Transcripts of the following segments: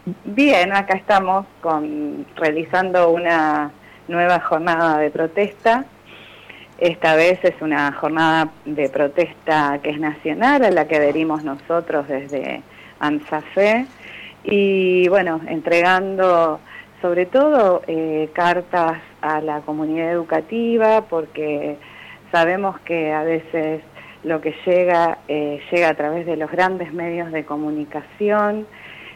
Bien, acá estamos realizando una nueva jornada de protesta. Esta vez es una jornada de protesta que es nacional, a la que adherimos nosotros desde ANSAFE, y bueno, entregando sobre todo cartas a la comunidad educativa, porque sabemos que a veces lo que llega a través de los grandes medios de comunicación,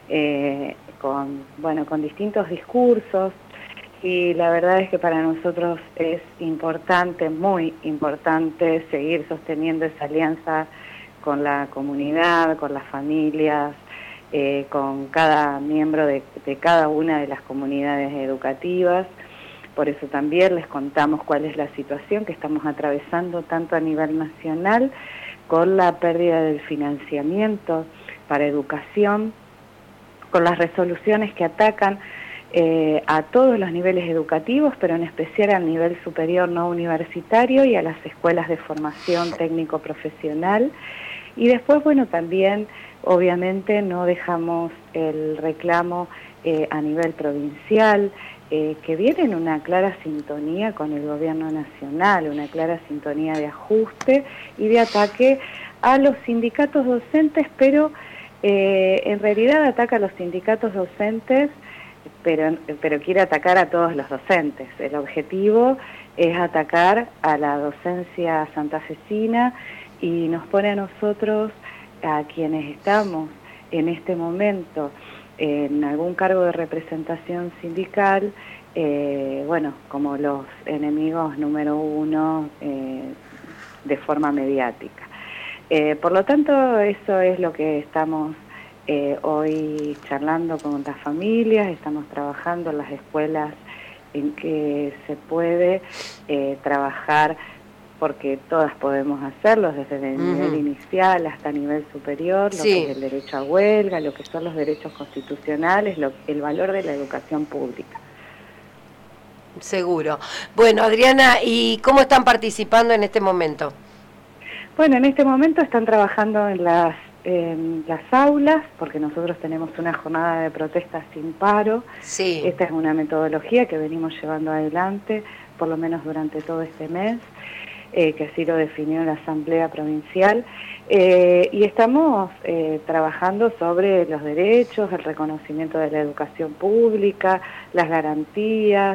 con distintos discursos, y la verdad es que para nosotros es importante, muy importante, seguir sosteniendo esa alianza con la comunidad, con las familias, con cada miembro de cada una de las comunidades educativas. Por eso también les contamos cuál es la situación que estamos atravesando tanto a nivel nacional, con la pérdida del financiamiento para educación, con las resoluciones que atacan a todos los niveles educativos, pero en especial al nivel superior no universitario y a las escuelas de formación técnico-profesional. Y después, bueno, también obviamente no dejamos el reclamo a nivel provincial, que viene en una clara sintonía con el gobierno nacional, una clara sintonía de ajuste y de ataque a los sindicatos docentes, pero en realidad ataca a los sindicatos docentes, pero quiere atacar a todos los docentes. El objetivo es atacar a la docencia santafesina y nos pone a nosotros, a quienes estamos en este momento en algún cargo de representación sindical, como los enemigos número uno de forma mediática. Por lo tanto, eso es lo que estamos hoy charlando con las familias. Estamos trabajando en las escuelas en que se puede trabajar, porque todas podemos hacerlo, desde el nivel inicial hasta nivel superior, lo que es el derecho a huelga, lo que son los derechos constitucionales, el valor de la educación pública. Seguro. Bueno, Adriana, ¿y cómo están participando en este momento? Bueno, en este momento están trabajando en las aulas, porque nosotros tenemos una jornada de protesta sin paro. Sí. Esta es una metodología que venimos llevando adelante, por lo menos durante todo este mes, que así lo definió la Asamblea Provincial, y estamos trabajando sobre los derechos, el reconocimiento de la educación pública, las garantías,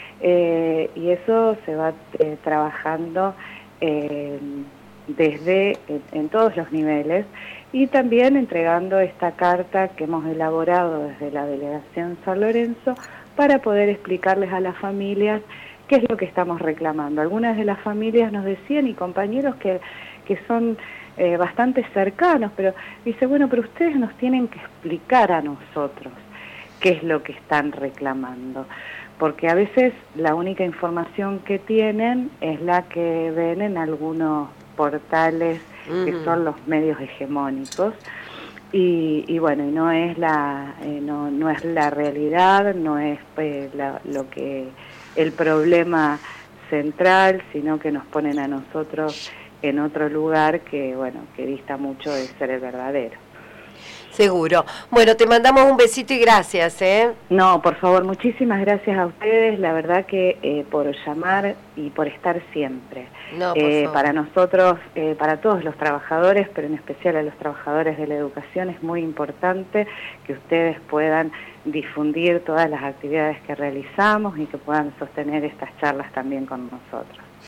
y eso se va trabajando en todos los niveles, y también entregando esta carta que hemos elaborado desde la Delegación San Lorenzo para poder explicarles a las familias qué es lo que estamos reclamando. Algunas de las familias nos decían, y compañeros que son bastante cercanos, pero dice, bueno, pero ustedes nos tienen que explicar a nosotros qué es lo que están reclamando, porque a veces la única información que tienen es la que ven en algunos portales que son los medios hegemónicos, y bueno, y no es no es la realidad, no es el problema central, sino que nos ponen a nosotros en otro lugar que, bueno, que dista mucho de ser el verdadero. Seguro. Bueno, te mandamos un besito y gracias, No, por favor, muchísimas gracias a ustedes, la verdad que por llamar y por estar siempre. No, por favor. Para nosotros, para todos los trabajadores, pero en especial a los trabajadores de la educación, es muy importante que ustedes puedan difundir todas las actividades que realizamos y que puedan sostener estas charlas también con nosotros.